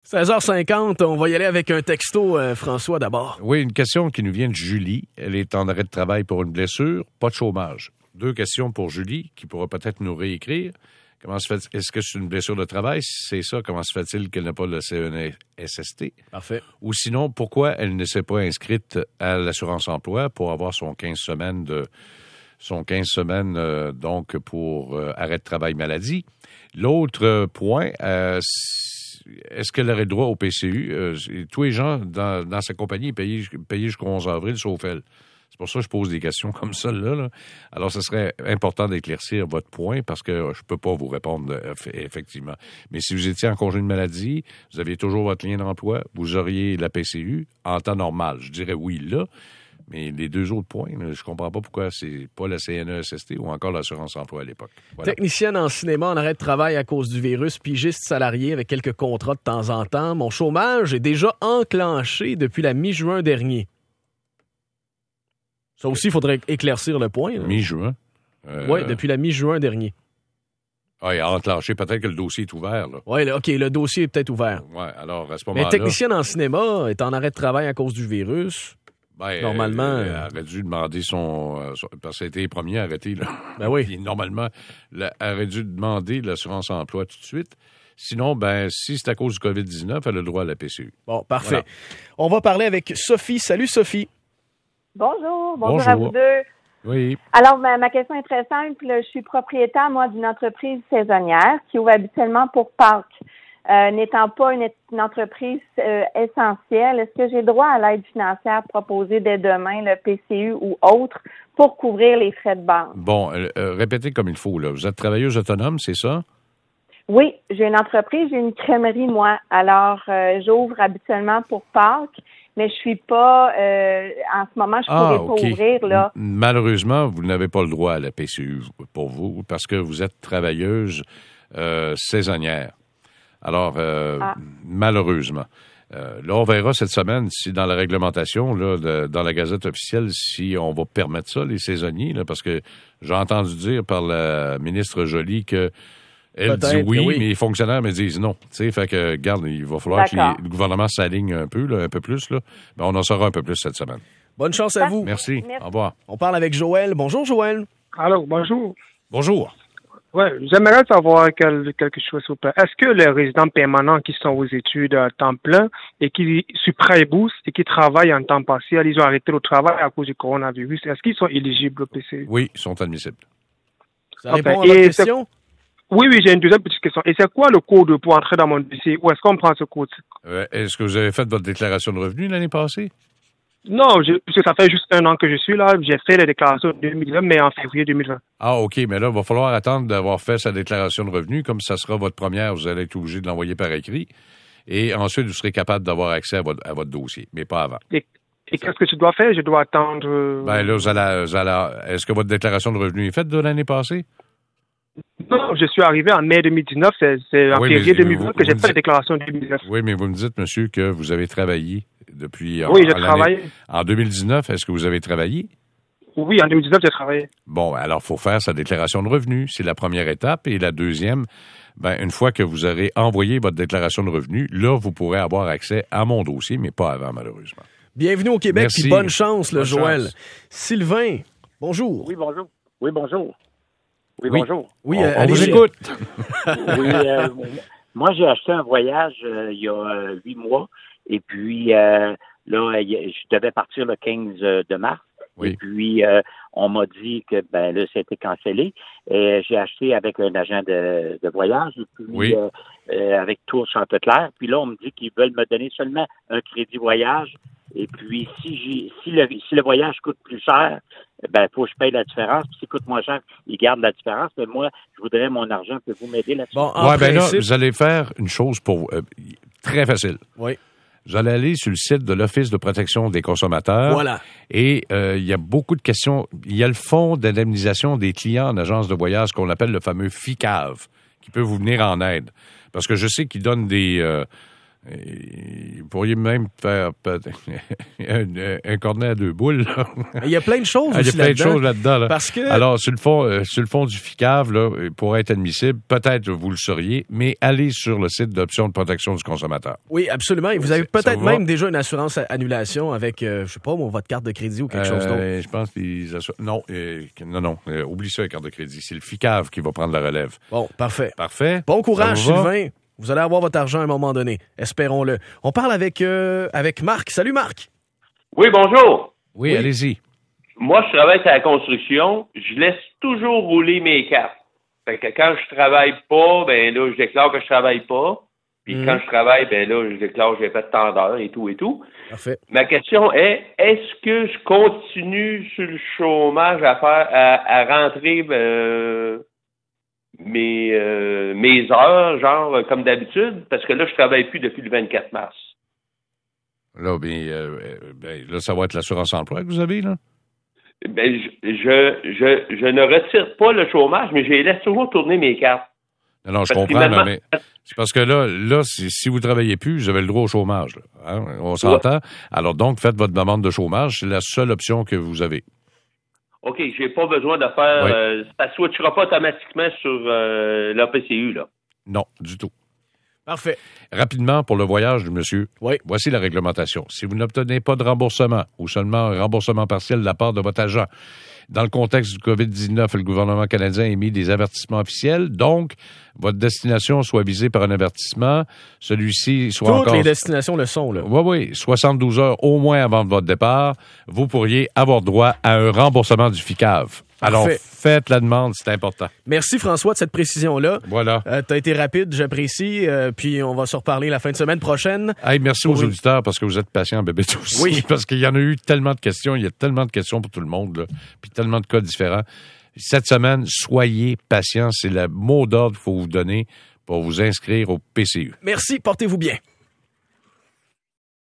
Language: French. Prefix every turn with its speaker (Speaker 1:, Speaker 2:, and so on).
Speaker 1: 16h50, on va y aller avec un texto, François, d'abord.
Speaker 2: Oui, une question qui nous vient de Julie. Elle est en arrêt de travail pour une blessure, pas de chômage. 2 questions pour Julie, qui pourra peut-être nous réécrire. Comment se fait, est-ce que c'est une blessure de travail? Si c'est ça, comment se fait-il qu'elle n'a pas le CNSST?
Speaker 1: Parfait.
Speaker 2: Ou sinon, pourquoi elle ne s'est pas inscrite à l'assurance-emploi pour avoir son 15 semaines donc pour arrêt de travail maladie? L'autre point, est-ce qu'elle aurait droit au PCU? Tous les gens dans sa compagnie payent jusqu'au 11 avril, sauf elle. C'est pour ça que je pose des questions comme ça, là. Alors, ce serait important d'éclaircir votre point parce que je peux pas vous répondre effectivement. Mais si vous étiez en congé de maladie, vous aviez toujours votre lien d'emploi, vous auriez la PCU en temps normal. Je dirais oui, là. Mais les 2 autres points, là, je comprends pas pourquoi c'est pas la CNESST ou encore l'assurance-emploi à l'époque. Voilà.
Speaker 1: Technicienne en cinéma en arrêt de travail à cause du virus, pigiste salarié avec quelques contrats de temps en temps. Mon chômage est déjà enclenché depuis la mi-juin dernier. Ça aussi, il faudrait éclaircir le point.
Speaker 2: Mi-juin?
Speaker 1: Oui, depuis la mi-juin dernier.
Speaker 2: Ah, il a enclenché. Peut-être que le dossier est ouvert, là.
Speaker 1: Oui, OK, le dossier est peut-être ouvert.
Speaker 2: Oui, alors, à ce moment-là...
Speaker 1: Mais technicienne en cinéma est en arrêt de travail à cause du virus.
Speaker 2: Ben,
Speaker 1: normalement...
Speaker 2: elle aurait dû demander parce que c'était les premiers arrêtés, là.
Speaker 1: Ben oui.
Speaker 2: Puis, normalement, elle aurait dû demander l'assurance-emploi tout de suite. Sinon, ben, si c'est à cause du COVID-19, elle a le droit à la PCU.
Speaker 1: Bon, parfait.
Speaker 2: Voilà.
Speaker 1: On va parler avec Sophie. Salut, Sophie.
Speaker 3: Bonjour à vous deux.
Speaker 2: Oui.
Speaker 3: Alors, ma question est très simple. Je suis propriétaire, moi, d'une entreprise saisonnière qui ouvre habituellement pour Pâques. N'étant pas une entreprise essentielle, est-ce que j'ai droit à l'aide financière proposée dès demain, le PCU ou autre, pour couvrir les frais de base?
Speaker 2: Bon, répétez comme il faut, là. Vous êtes travailleuse autonome, c'est ça?
Speaker 3: Oui, j'ai une entreprise, j'ai une crèmerie, moi. Alors, j'ouvre habituellement pour Pâques, mais je suis pas, en ce moment, je pourrais pas ouvrir, là.
Speaker 2: Malheureusement, vous n'avez pas le droit à la PCU pour vous parce que vous êtes travailleuse saisonnière. Alors, malheureusement. Là, on verra cette semaine si dans la réglementation, là, dans la Gazette officielle, si on va permettre ça, les saisonniers, là, parce que j'ai entendu dire par la ministre Joly que elle dit oui, mais les fonctionnaires me disent non. Tu sais, fait que, regarde, il va falloir que le gouvernement s'aligne un peu plus, là. Ben, on en saura un peu plus cette semaine.
Speaker 1: Bonne chance à vous.
Speaker 2: Merci. Au revoir.
Speaker 1: On parle avec Joël. Bonjour, Joël.
Speaker 4: Allô, bonjour.
Speaker 2: Bonjour.
Speaker 4: Oui, j'aimerais savoir quelque chose, s'il vous plaît. Est-ce que les résidents permanents qui sont aux études à temps plein et qui sur Prêt-Bourse et qui travaillent en temps partiel, ils ont arrêté le travail à cause du coronavirus, est-ce qu'ils sont éligibles au PCU?
Speaker 2: Oui, ils sont admissibles.
Speaker 1: Ça répond à votre question?
Speaker 4: Oui, j'ai une deuxième petite question. Et c'est quoi le code pour entrer dans mon dossier? Où est-ce qu'on prend ce code?
Speaker 2: Est-ce que vous avez fait votre déclaration de revenus l'année passée?
Speaker 4: Non, puisque ça fait juste 1 an que je suis là. J'ai fait la déclaration en 2020, mais en février 2020.
Speaker 2: Ah, OK. Mais là, il va falloir attendre d'avoir fait sa déclaration de revenus. Comme ça sera votre première, vous allez être obligé de l'envoyer par écrit. Et ensuite, vous serez capable d'avoir accès à votre dossier, mais pas avant.
Speaker 4: Et qu'est-ce que tu dois faire? Je dois attendre...
Speaker 2: Ben là, est-ce que votre déclaration de revenus est faite de l'année passée?
Speaker 4: Non, je suis arrivé en mai 2019. C'est en février 2020 que j'ai fait la déclaration de 2019.
Speaker 2: Oui, mais vous me dites, monsieur, que vous avez travaillé depuis...
Speaker 4: Oui, j'ai travaillé.
Speaker 2: En 2019, est-ce que vous avez travaillé?
Speaker 4: Oui, en 2019, j'ai travaillé.
Speaker 2: Bon, alors, il faut faire sa déclaration de revenus. C'est la première étape. Et la deuxième, une fois que vous aurez envoyé votre déclaration de revenus, là, vous pourrez avoir accès à mon dossier, mais pas avant, malheureusement.
Speaker 1: Bienvenue au Québec, puis bonne chance,
Speaker 2: bonne
Speaker 1: Joël.
Speaker 2: chance.
Speaker 1: Sylvain, bonjour.
Speaker 5: Oui, bonjour. Oui, bonjour. Oui, bonjour.
Speaker 1: Oui,
Speaker 2: on vous écoute.
Speaker 5: Oui, moi, j'ai acheté un voyage il y a 8 mois. Et puis, là, je devais partir le 15 de mars.
Speaker 2: Oui.
Speaker 5: Et puis, on m'a dit que, là, c'était cancellé. Et j'ai acheté avec un agent de voyage. Et puis, avec Tour Chanteclair. Puis là, on me dit qu'ils veulent me donner seulement un crédit voyage. Et puis, si le voyage coûte plus cher, faut que je paye la différence. Puis s'il coûte moins cher, ils gardent la différence. Mais moi, je voudrais mon argent. Pouvez-vous m'aider là-dessus?
Speaker 1: Bon,
Speaker 2: là, vous allez faire une chose pour très facile.
Speaker 1: Oui.
Speaker 2: Vous allez aller sur le site de l'Office de protection des consommateurs.
Speaker 1: Voilà.
Speaker 2: Et il y a beaucoup de questions. Il y a le fonds d'indemnisation des clients en agence de voyage qu'on appelle le fameux FICAV, qui peut vous venir en aide. Parce que je sais qu'ils donnent Vous pourriez même faire un cornet à 2 boules. Là.
Speaker 1: Il y a plein de choses
Speaker 2: Il y a plein de choses là-dedans. Là.
Speaker 1: Parce que...
Speaker 2: Alors, sur le fond du FICAV, là, pour être admissible, peut-être vous le sauriez, mais allez sur le site d'options de protection du consommateur.
Speaker 1: Oui, absolument. Et vous avez peut-être même déjà une assurance annulation avec, je sais pas, votre carte de crédit ou quelque chose d'autre.
Speaker 2: Je pense qu'ils non, oublie ça, la carte de crédit. C'est le FICAV qui va prendre la relève.
Speaker 1: Bon, parfait.
Speaker 2: Parfait.
Speaker 1: Bon courage, Sylvain. Vous allez avoir votre argent à un moment donné. Espérons-le. On parle avec Marc. Salut, Marc.
Speaker 6: Oui, bonjour.
Speaker 2: Oui, allez-y.
Speaker 6: Moi, je travaille à la construction. Je laisse toujours rouler mes cartes. Fait que quand je travaille pas, ben là, je déclare que je travaille pas. Puis quand je travaille, ben là, je déclare que j'ai fait tant d'heures et tout et tout.
Speaker 1: Parfait.
Speaker 6: Ma question est, est-ce que je continue sur le chômage à rentrer mes heures, genre comme d'habitude, parce que là, je travaille plus depuis le 24 mars.
Speaker 2: Là, là, ça va être l'assurance emploi que vous avez, là?
Speaker 6: Ben, je ne retire pas le chômage, mais je laisse toujours tourner mes cartes.
Speaker 2: Non, je comprends, mais c'est parce que là, si vous ne travaillez plus, vous avez le droit au chômage. Là, hein? On s'entend. Ouais. Alors donc, faites votre demande de chômage. C'est la seule option que vous avez.
Speaker 6: OK, j'ai pas besoin de faire... ça ne switchera pas automatiquement sur l'APCU, là.
Speaker 2: Non, du tout.
Speaker 1: Parfait.
Speaker 2: Rapidement, pour le voyage du monsieur, voici la réglementation. Si vous n'obtenez pas de remboursement ou seulement un remboursement partiel de la part de votre agent, dans le contexte du COVID-19, le gouvernement canadien a émis des avertissements officiels. Donc, votre destination soit visée par un avertissement. Celui-ci soit
Speaker 1: Toutes les destinations le sont, là.
Speaker 2: Oui. 72 heures au moins avant votre départ, vous pourriez avoir droit à un remboursement du FICAV. Alors, faites la demande, c'est important.
Speaker 1: Merci, François, de cette précision-là.
Speaker 2: Voilà.
Speaker 1: Tu as été rapide, j'apprécie. Puis, on va se reparler la fin de semaine prochaine.
Speaker 2: Hey, merci aux auditeurs parce que vous êtes patients, bébé, tous. Oui. Parce qu'il y en a eu tellement de questions. Il y a tellement de questions pour tout le monde, là, puis tellement de cas différents. Cette semaine, soyez patients. C'est le mot d'ordre qu'il faut vous donner pour vous inscrire au PCU.
Speaker 1: Merci, portez-vous bien.